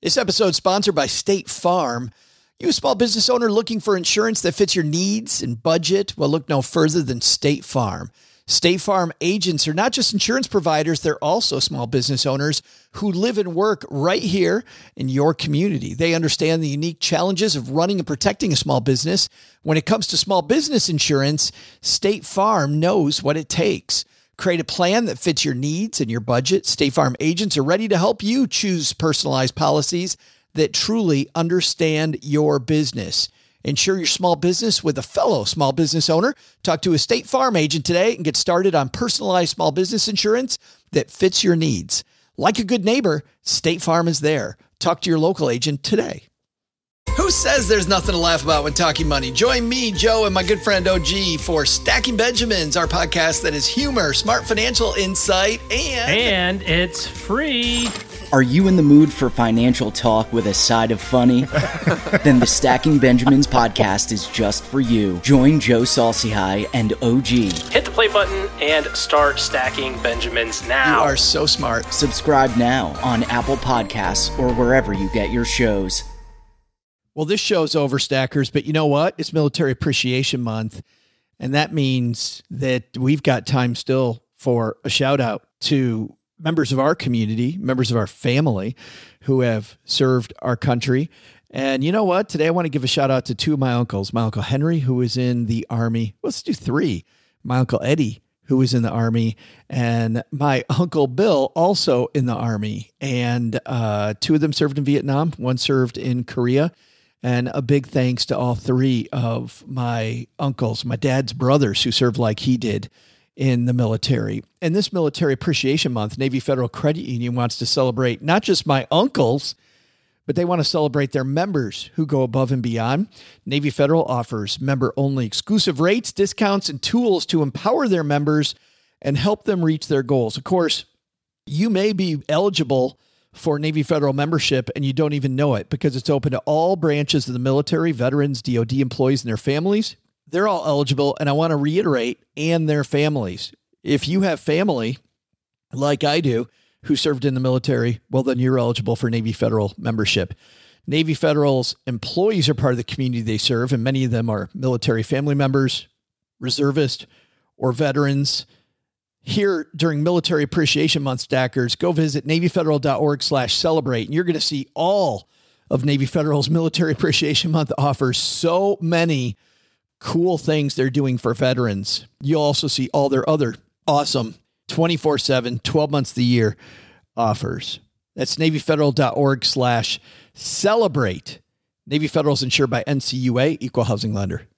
This episode is sponsored by State Farm. You a small business owner looking for insurance that fits your needs and budget? Well, look no further than State Farm. State Farm agents are not just insurance providers, they're also small business owners who live and work right here in your community. They understand the unique challenges of running and protecting a small business. When it comes to small business insurance, State Farm knows what it takes. Create a plan that fits your needs and your budget. State Farm agents are ready to help you choose personalized policies that truly understand your business. Insure your small business with a fellow small business owner. Talk to a State Farm agent today and get started on personalized small business insurance that fits your needs. Like a good neighbor, State Farm is there. Talk to your local agent today. Who says there's nothing to laugh about when talking money? Join me, Joe, and my good friend OG for Stacking Benjamins, our podcast that is humor, smart financial insight, and it's free. Are you in the mood for financial talk with a side of funny? Then the Stacking Benjamins podcast is just for you. Join Joe Saul-Sehy and OG. Hit the play button and start stacking Benjamins now. You are so smart. Subscribe now on Apple Podcasts or wherever you get your shows. Well, this show's over, Stackers, but you know what? It's Military Appreciation Month, and that means that we've got time still for a shout out to members of our community, members of our family who have served our country. And you know what? Today I want to give a shout out to two of my uncles. My Uncle Henry, who was in the Army. Let's do three. My Uncle Eddie, who was in the Army, and my Uncle Bill, also in the Army. And two of them served in Vietnam. One served in Korea. And a big thanks to all three of my uncles, my dad's brothers, who served like he did in the military. And this Military Appreciation Month, Navy Federal Credit Union wants to celebrate not just my uncles, but they want to celebrate their members who go above and beyond. Navy Federal offers member-only exclusive rates, discounts, and tools to empower their members and help them reach their goals. Of course, you may be eligible for Navy Federal membership, and you don't even know it because it's open to all branches of the military, veterans, DOD employees, and their families. They're all eligible, and I want to reiterate, and their families. If you have family, like I do, who served in the military, well, then you're eligible for Navy Federal membership. Navy Federal's employees are part of the community they serve, and many of them are military family members, reservists, or veterans. Here during Military Appreciation Month, Stackers, go visit NavyFederal.org/celebrate, and you're going to see all of Navy Federal's Military Appreciation Month offers. So many cool things they're doing for veterans. You'll also see all their other awesome 24/7, 12 months of the year offers. That's NavyFederal.org/celebrate. Navy Federal is insured by NCUA, Equal Housing Lender.